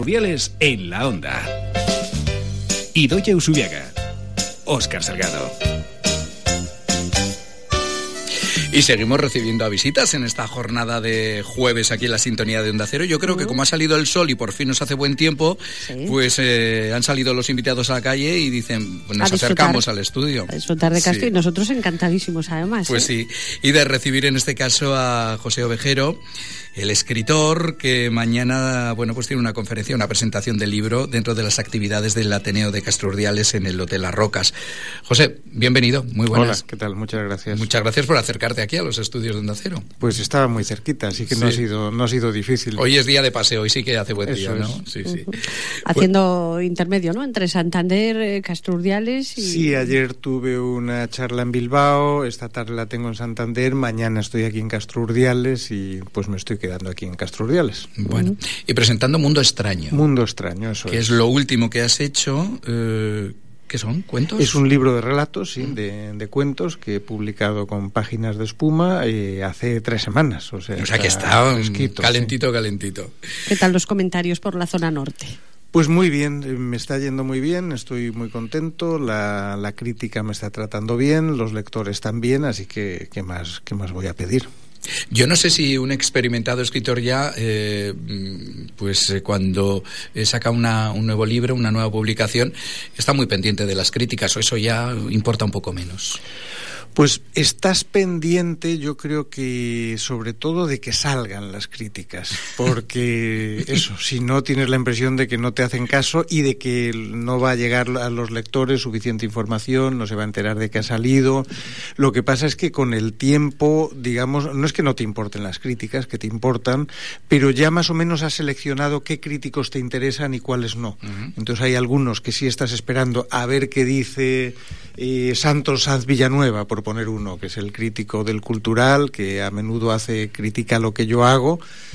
Rubiales en la Onda. Idoia Usubiaga, Óscar Salgado. Y seguimos recibiendo a visitas en esta jornada de jueves aquí en la sintonía de Onda Cero. Yo creo que como ha salido el sol y por fin nos hace buen tiempo, pues han salido los invitados a la calle y dicen, pues nos acercamos al estudio. A disfrutar de Castro y nosotros encantadísimos además. Pues sí, y de recibir en este caso a José Ovejero, el escritor que mañana, bueno, pues tiene una conferencia, una presentación del libro dentro de las actividades del Ateneo de Castro Urdiales en el Hotel Las Rocas. José, bienvenido, muy buenas. Hola, ¿qué tal? Muchas gracias. Muchas gracias por acercarte aquí a los estudios de Onda Cero. Pues estaba muy cerquita, así que no ha sido difícil. Hoy es día de paseo, hoy sí que hace buen día, ¿no? Sí. Haciendo intermedio, ¿no? Entre Santander, Castro Urdiales y... Sí, ayer tuve una charla en Bilbao, esta tarde la tengo en Santander, mañana estoy aquí en Castro Urdiales y pues me estoy quedando aquí en Castro Urdiales. Bueno, y presentando Mundo Extraño. Mundo Extraño, eso es. Que es lo último que has hecho... ¿Qué son? ¿Cuentos? Es un libro de relatos, sí, de cuentos que he publicado con Páginas de Espuma hace 3 semanas. O sea que está fresquito, calentito, sí. Calentito. ¿Qué tal los comentarios por la zona norte? Pues muy bien, me está yendo muy bien, estoy muy contento, la crítica me está tratando bien, los lectores también, así que ¿qué más voy a pedir? Yo no sé si un experimentado escritor ya, cuando saca un nuevo libro, una nueva publicación, está muy pendiente de las críticas, o eso ya importa un poco menos. Pues estás pendiente, yo creo que sobre todo de que salgan las críticas, porque eso, si no tienes la impresión de que no te hacen caso y de que no va a llegar a los lectores suficiente información, no se va a enterar de que ha salido. Lo que pasa es que con el tiempo, digamos, no es que no te importen las críticas, que te importan, pero ya más o menos has seleccionado qué críticos te interesan y cuáles no. Entonces hay algunos que sí estás esperando a ver qué dice Santos Sanz Villanueva, por poner uno, que es el crítico del Cultural, que a menudo critica lo que yo hago,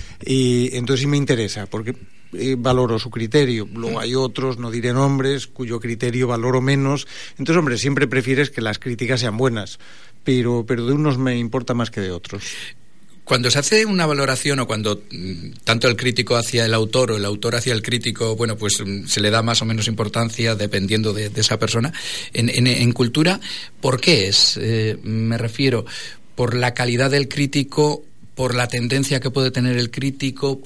y entonces sí me interesa, porque valoro su criterio. Luego hay otros, no diré nombres, cuyo criterio valoro menos. Entonces, hombre, siempre prefieres que las críticas sean buenas, pero de unos me importa más que de otros. Cuando se hace una valoración o cuando tanto el crítico hacia el autor o el autor hacia el crítico, bueno, pues se le da más o menos importancia dependiendo de esa persona. En cultura, ¿por qué es? Me refiero, ¿por la calidad del crítico, por la tendencia que puede tener el crítico,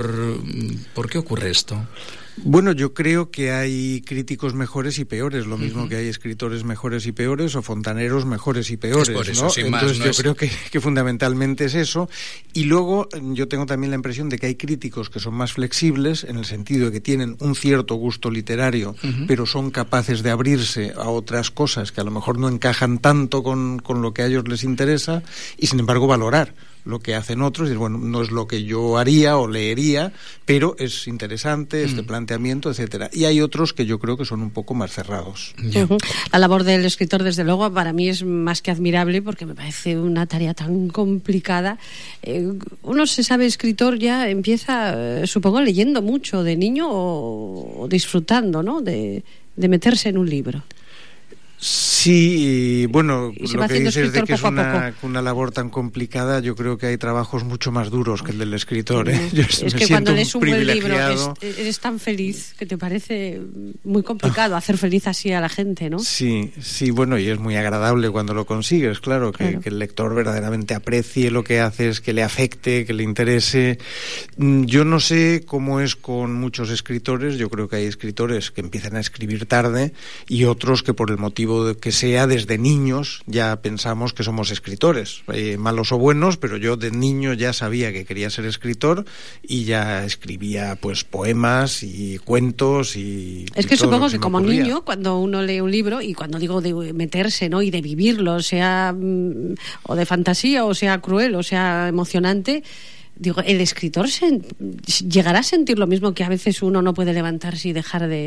por qué ocurre esto? Bueno, yo creo que hay críticos mejores y peores, lo mismo que hay escritores mejores y peores o fontaneros mejores y peores, es por eso, ¿no? sin Entonces más, creo que fundamentalmente es eso. Y luego yo tengo también la impresión de que hay críticos que son más flexibles, en el sentido de que tienen un cierto gusto literario, pero son capaces de abrirse a otras cosas que a lo mejor no encajan tanto con lo que a ellos les interesa, y sin embargo valorar lo que hacen otros, y bueno, no es lo que yo haría o leería, pero es interesante este planteamiento, etcétera. Y hay otros que yo creo que son un poco más cerrados. La labor del escritor, desde luego, para mí es más que admirable, porque me parece una tarea tan complicada. Uno se sabe escritor, ya empieza, supongo, leyendo mucho de niño o disfrutando, ¿no?, de meterse en un libro. Sí, bueno, lo que dices de que es poco una labor tan complicada, yo creo que hay trabajos mucho más duros que el del escritor, ¿eh? Yo es que cuando lees un buen libro eres tan feliz que te parece muy complicado hacer feliz así a la gente, ¿no? Sí, bueno, y es muy agradable cuando lo consigues, claro. Que el lector verdaderamente aprecie lo que haces, que le afecte, que le interese. Yo no sé cómo es con muchos escritores, yo creo que hay escritores que empiezan a escribir tarde y otros que por el motivo que sea, desde niños ya pensamos que somos escritores, malos o buenos, pero yo de niño ya sabía que quería ser escritor y ya escribía pues poemas y cuentos y... Es que supongo que como niño, cuando uno lee un libro, y cuando digo de meterse, ¿no?, y de vivirlo, sea o de fantasía, o sea cruel, o sea emocionante, digo, el escritor llegará a sentir lo mismo, que a veces uno no puede levantarse y dejar de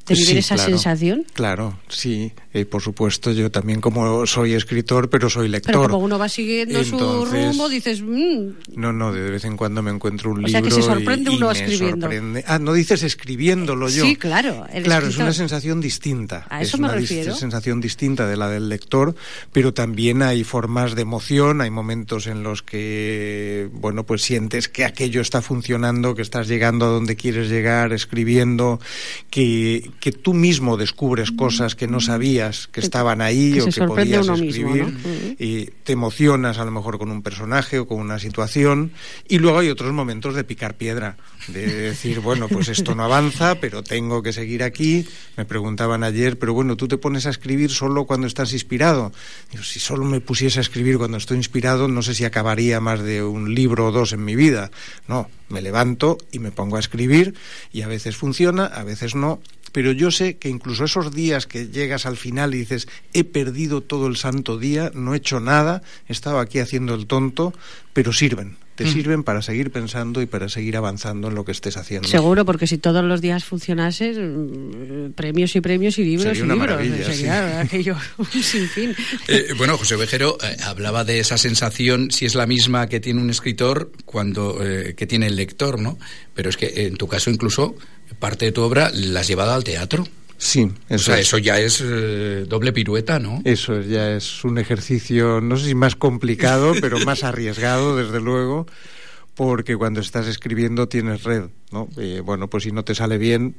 vivir esa claro, sensación? Claro, sí, por supuesto. Yo también, como soy escritor, pero soy lector. Pero como uno va siguiendo su rumbo, dices... No, de vez en cuando me encuentro un libro. O sea, que se sorprende uno escribiendo. No dices escribiéndolo yo. Sí, claro. Claro, es una sensación distinta. A eso me refiero. Es una sensación distinta de la del lector, pero también hay formas de emoción, hay momentos en los que, bueno, pues sientes que aquello está funcionando, que estás llegando a donde quieres llegar, escribiendo, que tú mismo descubres cosas que no sabías que estaban ahí o que podías escribir, mismo, ¿no? Y te emocionas a lo mejor con un personaje o con una situación, y luego hay otros momentos de picar piedra, de decir, bueno, pues esto no avanza, pero tengo que seguir aquí. Me preguntaban ayer, pero bueno, tú te pones a escribir solo cuando estás inspirado. Digo, si solo me pusiese a escribir cuando estoy inspirado, no sé si acabaría más de un libro o dos en mi vida. No, me levanto y me pongo a escribir, y a veces funciona, a veces no, pero yo sé que incluso esos días que llegas al final y dices, he perdido todo el santo día, no he hecho nada, he estado aquí haciendo el tonto, pero sirven. Te sirven para seguir pensando y para seguir avanzando en lo que estés haciendo. Seguro, porque si todos los días funcionase, premios y premios y libros sería y libros. Maravilla, sería aquello sin fin. Bueno, José Ovejero hablaba de esa sensación, si es la misma que tiene un escritor cuando que tiene el lector, ¿no? Pero es que en tu caso incluso parte de tu obra la has llevado al teatro. Sí, eso ya es doble pirueta, ¿no? Eso ya es un ejercicio, no sé si más complicado, pero más arriesgado, desde luego, porque cuando estás escribiendo tienes red, ¿no? Bueno, pues si no te sale bien,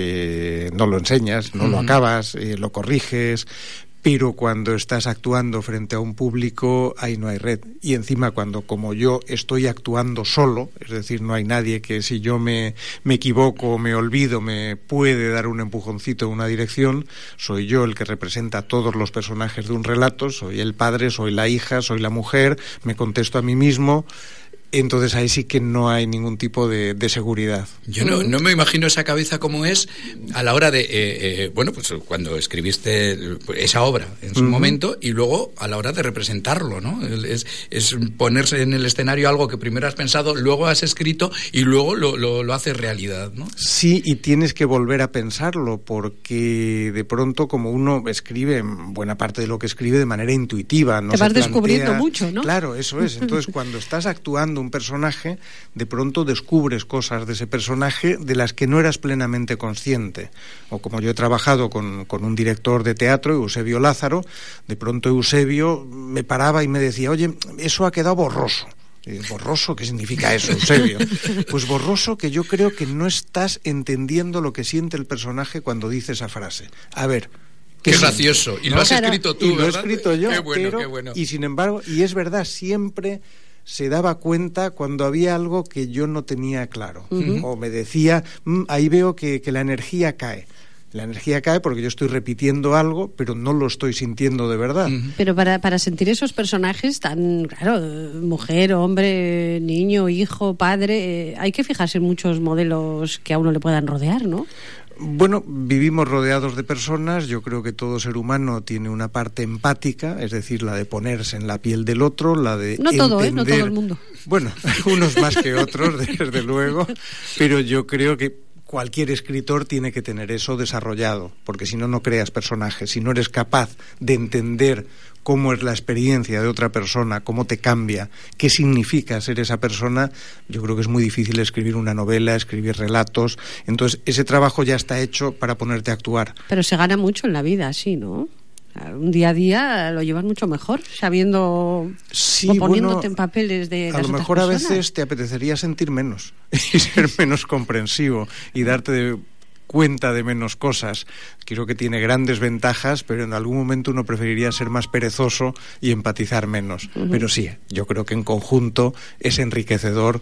no lo enseñas, no lo acabas, lo corriges, pero cuando estás actuando frente a un público, ahí no hay red. Y encima cuando, como yo, estoy actuando solo, es decir, no hay nadie que si yo me equivoco o me olvido me puede dar un empujoncito en una dirección, soy yo el que representa a todos los personajes de un relato, soy el padre, soy la hija, soy la mujer, me contesto a mí mismo. Entonces ahí sí que no hay ningún tipo de seguridad. Yo no me imagino esa cabeza como es a la hora de, bueno, pues cuando escribiste esa obra en su momento y luego a la hora de representarlo, ¿no? Es ponerse en el escenario algo que primero has pensado, luego has escrito y luego lo haces realidad, ¿no? Sí, y tienes que volver a pensarlo porque de pronto como uno escribe buena parte de lo que escribe de manera intuitiva, no te vas descubriendo mucho, ¿no? Claro, eso es. Entonces cuando estás actuando un personaje, de pronto descubres cosas de ese personaje de las que no eras plenamente consciente. O como yo he trabajado con un director de teatro, Eusebio Lázaro, de pronto Eusebio me paraba y me decía, oye, eso ha quedado borroso. ¿Borroso? ¿Qué significa eso, Eusebio? Pues borroso que yo creo que no estás entendiendo lo que siente el personaje cuando dice esa frase. A ver, qué gracioso. Y lo has escrito tú, y lo ¿verdad? He escrito yo, qué bueno, pero, qué bueno. Y sin embargo, y es verdad, siempre se daba cuenta cuando había algo que yo no tenía claro. O me decía, ahí veo que la energía cae. La energía cae porque yo estoy repitiendo algo, pero no lo estoy sintiendo de verdad. Pero para sentir esos personajes tan, claro, mujer, hombre, niño, hijo, padre, hay que fijarse en muchos modelos que a uno le puedan rodear, ¿no? Bueno, vivimos rodeados de personas. Yo creo que todo ser humano tiene una parte empática, es decir, la de ponerse en la piel del otro, la de no todo, no todo el mundo. Bueno, unos más que otros, desde luego, pero yo creo que cualquier escritor tiene que tener eso desarrollado, porque si no, no creas personajes. Si no eres capaz de entender cómo es la experiencia de otra persona, cómo te cambia, qué significa ser esa persona, yo creo que es muy difícil escribir una novela, escribir relatos. Entonces, ese trabajo ya está hecho para ponerte a actuar. Pero se gana mucho en la vida, sí, ¿no? Un día a día lo llevas mucho mejor, sabiendo sí, o poniéndote en papeles de las otras personas. A lo mejor a veces te apetecería sentir menos y ser menos comprensivo y darte cuenta de menos cosas. Creo que tiene grandes ventajas, pero en algún momento uno preferiría ser más perezoso y empatizar menos. Pero sí, yo creo que en conjunto es enriquecedor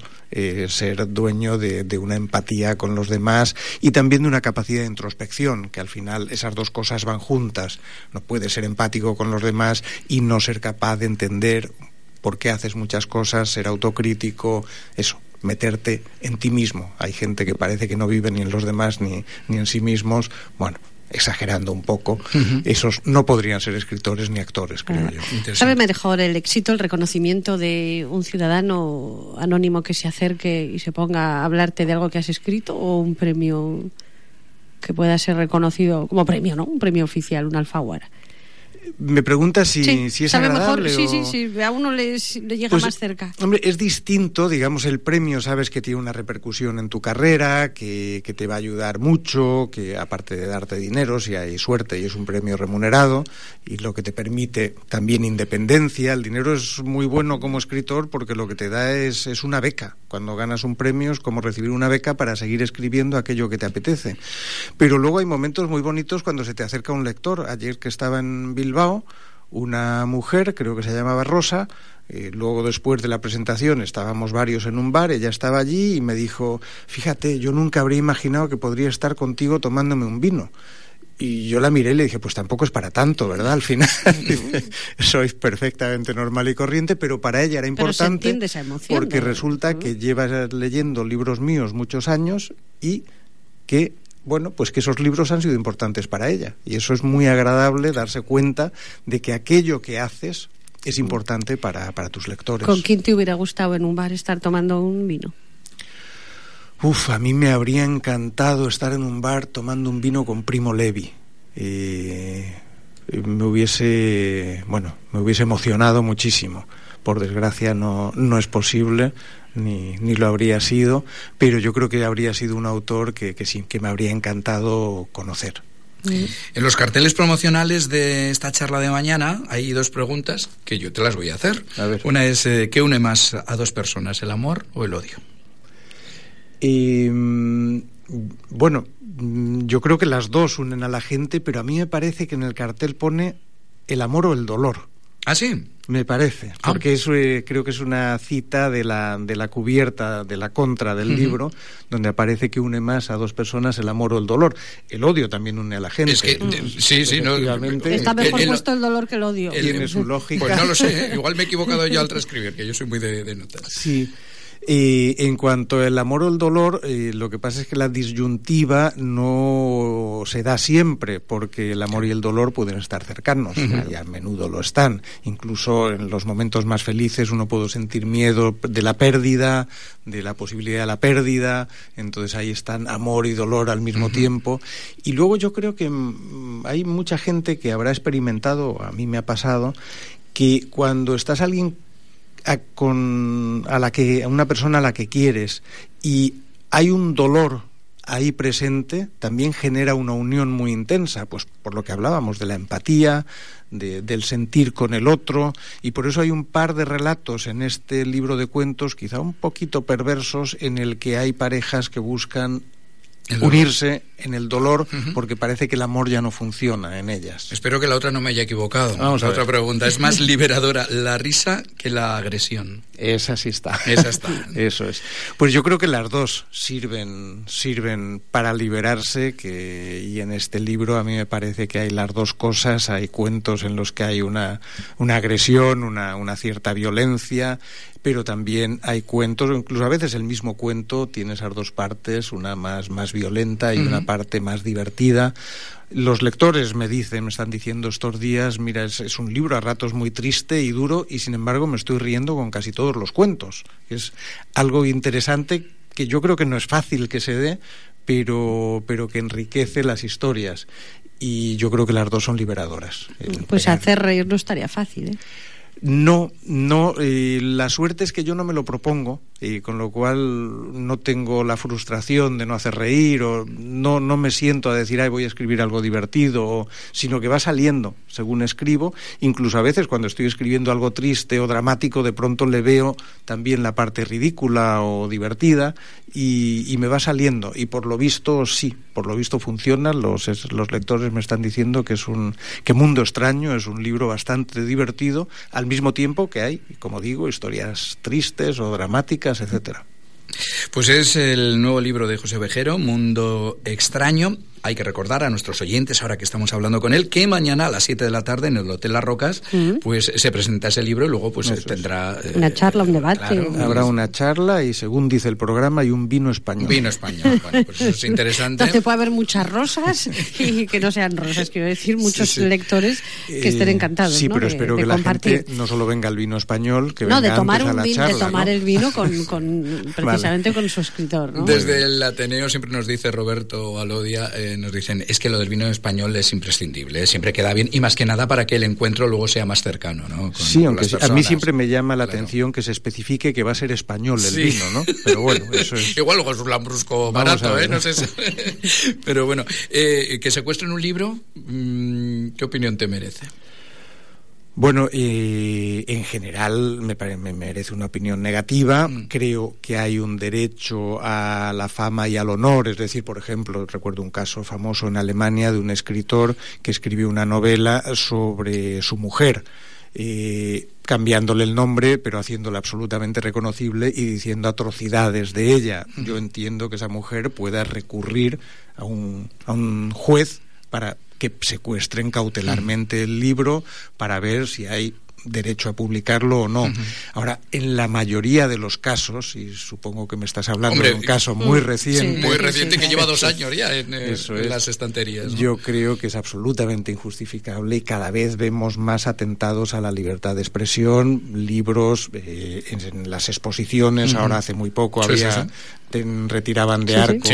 ser dueño de una empatía con los demás y también de una capacidad de introspección, que al final esas dos cosas van juntas. No puedes ser empático con los demás y no ser capaz de entender por qué haces muchas cosas, ser autocrítico, eso, meterte en ti mismo. Hay gente que parece que no vive ni en los demás ni en sí mismos. Bueno, exagerando un poco, esos no podrían ser escritores ni actores, creo yo. ¿Sabe mejor el éxito, el reconocimiento de un ciudadano anónimo que se acerque y se ponga a hablarte de algo que has escrito o un premio que pueda ser reconocido como premio, ¿no? Un premio oficial, un Alfaguara. Me pregunta si es sabe agradable mejor, sí, a uno le llega pues, más cerca. Hombre, es distinto, digamos, el premio, sabes que tiene una repercusión en tu carrera, que te va a ayudar mucho, que aparte de darte dinero, si hay suerte y es un premio remunerado, y lo que te permite también independencia. El dinero es muy bueno como escritor porque lo que te da es una beca. Cuando ganas un premio es como recibir una beca para seguir escribiendo aquello que te apetece. Pero luego hay momentos muy bonitos cuando se te acerca un lector. Ayer que estaba en Bilbao, una mujer, creo que se llamaba Rosa, luego después de la presentación estábamos varios en un bar, ella estaba allí y me dijo, fíjate, yo nunca habría imaginado que podría estar contigo tomándome un vino. Y yo la miré y le dije, pues tampoco es para tanto, ¿verdad? Al final sois perfectamente normal y corriente, pero para ella era importante, esa emoción, porque resulta que llevas leyendo libros míos muchos años y que bueno, pues que esos libros han sido importantes para ella. Y eso es muy agradable, darse cuenta de que aquello que haces es importante para tus lectores. ¿Con quién te hubiera gustado en un bar estar tomando un vino? A mí me habría encantado estar en un bar tomando un vino con Primo Levi. Me hubiese emocionado muchísimo. Por desgracia no es posible, ni lo habría sido, pero yo creo que habría sido un autor que sí, que me habría encantado conocer. En los carteles promocionales de esta charla de mañana hay dos preguntas que yo te las voy a hacer. A ver. Una es, ¿qué une más a dos personas, el amor o el odio? Bueno, yo creo que las dos unen a la gente, pero a mí me parece que en el cartel pone el amor o el dolor. ¿Ah, sí? Me parece, porque creo que es una cita de la cubierta, de la contra del libro, donde aparece que une más a dos personas el amor o el dolor. El odio también une a la gente. Es que, sí, no. Está mejor puesto el dolor que el odio. Tiene su lógica. Pues no lo sé, igual me he equivocado yo al transcribir, que yo soy muy de notas. Sí. En cuanto al amor o el dolor, lo que pasa es que la disyuntiva no se da siempre, porque el amor y el dolor pueden estar cercanos, y a menudo lo están. Incluso en los momentos más felices uno puede sentir miedo de la pérdida, de la posibilidad de la pérdida, entonces ahí están amor y dolor al mismo tiempo. Y luego yo creo que hay mucha gente que habrá experimentado, a mí me ha pasado, que cuando estás a una persona a la que quieres y hay un dolor ahí presente, también genera una unión muy intensa, pues por lo que hablábamos de la empatía, del sentir con el otro, y por eso hay un par de relatos en este libro de cuentos, quizá un poquito perversos, en el que hay parejas que buscan unirse en el dolor, porque parece que el amor ya no funciona en ellas. Espero que la otra no me haya equivocado. Vamos a ver. Otra pregunta. ¿Es más liberadora la risa que la agresión? Esa sí está. Esa está. Eso es. Pues yo creo que las dos sirven para liberarse, y en este libro a mí me parece que hay las dos cosas. Hay cuentos en los que hay una agresión, una cierta violencia, pero también hay cuentos, incluso a veces el mismo cuento tiene esas dos partes, una más violenta y una parte más divertida. Los lectores me están diciendo estos días, mira, es un libro a ratos muy triste y duro, y sin embargo me estoy riendo con casi todos los cuentos. Es algo interesante que yo creo que no es fácil que se dé, pero que enriquece las historias. Y yo creo que las dos son liberadoras. Pues hacer reír no estaría fácil, ¿eh? No, la suerte es que yo no me lo propongo, y con lo cual no tengo la frustración de no hacer reír, o no me siento a decir, voy a escribir algo divertido, sino que va saliendo según escribo. Incluso a veces cuando estoy escribiendo algo triste o dramático, de pronto le veo también la parte ridícula o divertida, y me va saliendo, y por lo visto funciona. Los lectores me están diciendo que que Mundo Extraño es un libro bastante divertido, al mismo tiempo que hay, como digo, historias tristes o dramáticas, etcétera. Pues es el nuevo libro de José Ovejero, Mundo Extraño. Hay que recordar a nuestros oyentes, ahora que estamos hablando con él, que mañana a las 7 de la tarde en el Hotel Las Rocas pues se presenta ese libro, y luego pues tendrá una charla, un debate. Claro, habrá una charla, y según dice el programa, y un vino español. Bueno, pues eso es interesante. Entonces puede haber muchas rosas, y que no sean rosas, quiero decir, muchos lectores que estén encantados. Sí, pero espero que la gente no solo venga al vino español, que venga de tomar antes a la charla, de tomar el vino precisamente con su escritor, ¿no? Desde el Ateneo siempre nos dice Roberto Alodia, nos dicen, es que lo del vino español es imprescindible, siempre queda bien, y más que nada para que el encuentro luego sea más cercano, ¿no? Sí, aunque a mí siempre me llama la atención que se especifique que va a ser español el vino, ¿no? Pero bueno, eso es... Igual luego es un lambrusco barato, no sé. Pero bueno, que secuestren un libro, ¿qué opinión te merece? Bueno, en general me merece una opinión negativa. Creo que hay un derecho a la fama y al honor. Es decir, por ejemplo, recuerdo un caso famoso en Alemania de un escritor que escribió una novela sobre su mujer, cambiándole el nombre, pero haciéndola absolutamente reconocible y diciendo atrocidades de ella. Yo entiendo que esa mujer pueda recurrir a un juez para que secuestren cautelarmente el libro para ver si hay derecho a publicarlo o no. Ahora, en la mayoría de los casos, y supongo que me estás hablando de un caso muy reciente... Sí, muy reciente, que lleva 2 años ya en las estanterías, ¿no? Yo creo que es absolutamente injustificable y cada vez vemos más atentados a la libertad de expresión, libros en las exposiciones. Ahora hace muy poco retiraban de Arco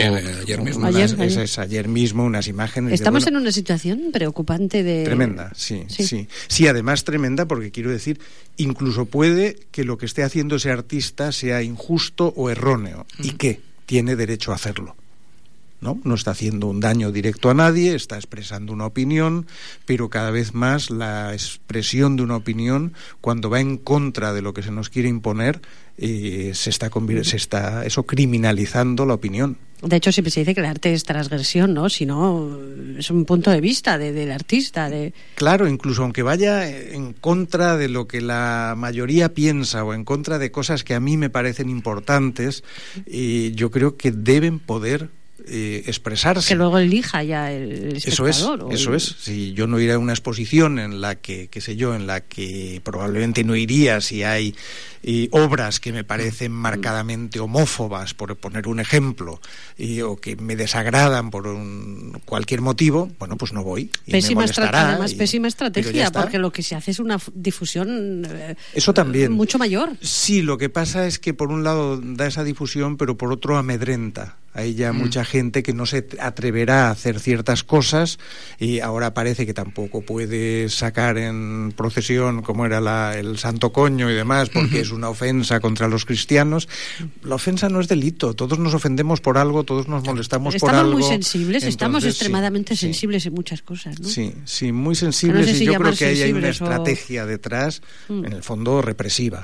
ayer mismo unas imágenes. Estamos en una situación preocupante tremenda, sí, además tremenda, porque quiero decir, incluso puede que lo que esté haciendo ese artista sea injusto o erróneo, y que tiene derecho a hacerlo. No está haciendo un daño directo a nadie, está expresando una opinión, pero cada vez más la expresión de una opinión, cuando va en contra de lo que se nos quiere imponer, se está eso criminalizando la opinión. De hecho, siempre se dice que el arte es transgresión, ¿no? Si no, es un punto de vista del artista. Claro, incluso aunque vaya en contra de lo que la mayoría piensa o en contra de cosas que a mí me parecen importantes, yo creo que deben poder expresarse. Que luego elija ya el espectador. Eso es. Si yo no iré a una exposición en la que, en la que probablemente no iría si hay obras que me parecen marcadamente homófobas, por poner un ejemplo, o que me desagradan por cualquier motivo, bueno, pues no voy. Y pésima me molestará. Además, pésima estrategia, porque lo que se hace es una difusión eso también mucho mayor. Sí, lo que pasa es que por un lado da esa difusión, pero por otro amedrenta. Hay ya mucha gente que no se atreverá a hacer ciertas cosas, y ahora parece que tampoco puede sacar en procesión, como era el Santo Coño y demás, porque es una ofensa contra los cristianos. La ofensa no es delito, todos nos ofendemos por algo, todos nos molestamos por algo. Estamos muy sensibles, estamos extremadamente sensibles en muchas cosas, ¿no? Sí, muy sensibles, no sé si y yo creo que ahí hay una o... estrategia detrás, en el fondo represiva.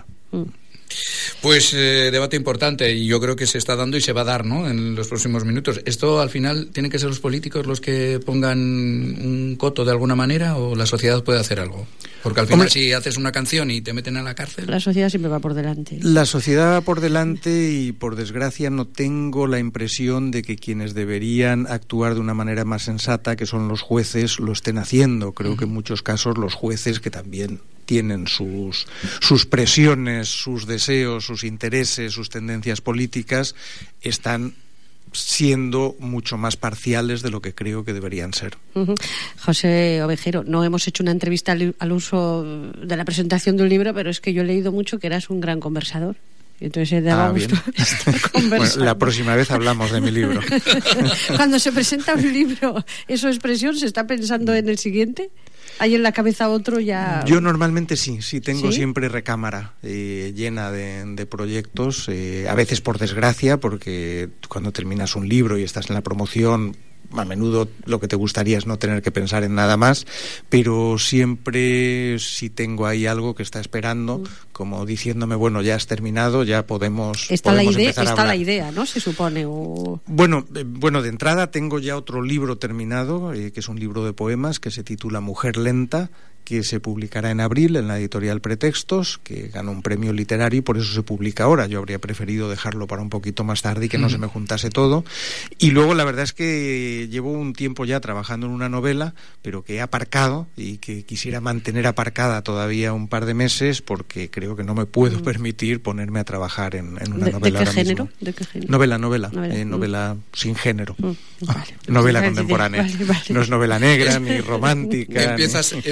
Pues debate importante, y yo creo que se está dando y se va a dar, ¿no?, en los próximos minutos. ¿Esto al final tienen que ser los políticos los que pongan un coto de alguna manera, o la sociedad puede hacer algo? Porque al final, si haces una canción y te meten a la cárcel... La sociedad siempre va por delante. La sociedad va por delante, y por desgracia no tengo la impresión de que quienes deberían actuar de una manera más sensata, que son los jueces, lo estén haciendo. Creo que en muchos casos los jueces, que también tienen sus presiones, sus deseos, sus intereses, sus tendencias políticas, están siendo mucho más parciales de lo que creo que deberían ser. José Ovejero, no hemos hecho una entrevista al uso de la presentación de un libro, pero es que yo he leído mucho que eras un gran conversador. Entonces daba gusto estar conversando. Bueno, la próxima vez hablamos de mi libro. Cuando se presenta un libro, ¿eso expresión se está pensando en el siguiente? ¿Hay en la cabeza otro ya? Yo normalmente sí tengo siempre recámara llena de proyectos, a veces por desgracia, porque cuando terminas un libro y estás en la promoción, a menudo lo que te gustaría es no tener que pensar en nada más, pero siempre sí tengo ahí algo que está esperando, como diciéndome, bueno, ya has terminado, ya podemos empezar a hablar. Está la idea, ¿no? Se supone. Bueno, de entrada tengo ya otro libro terminado, que es un libro de poemas que se titula Mujer Lenta, que se publicará en abril en la editorial Pretextos, que ganó un premio literario y por eso se publica ahora. Yo habría preferido dejarlo para un poquito más tarde y que no se me juntase todo. Y luego la verdad es que llevo un tiempo ya trabajando en una novela, pero que he aparcado y que quisiera mantener aparcada todavía un par de meses, porque creo que no me puedo permitir ponerme a trabajar en una novela ahora mismo. ¿De qué género? Novela sin género. Vale. Novela contemporánea. Vale. No es novela negra ni romántica. Empiezas a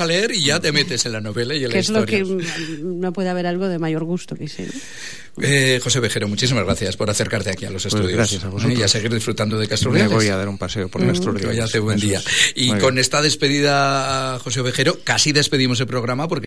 leer y ya te metes en la novela y en la historia. Que es historia. lo que no puede haber algo de mayor gusto que ese, ¿no? José Ovejero, muchísimas gracias por acercarte aquí a los estudios. Gracias a vosotros. Y a seguir disfrutando de Castrureales. Me voy a dar un paseo por Castrureales. Que vaya a hacer buen día. Y con esta despedida, José Ovejero, casi despedimos el programa porque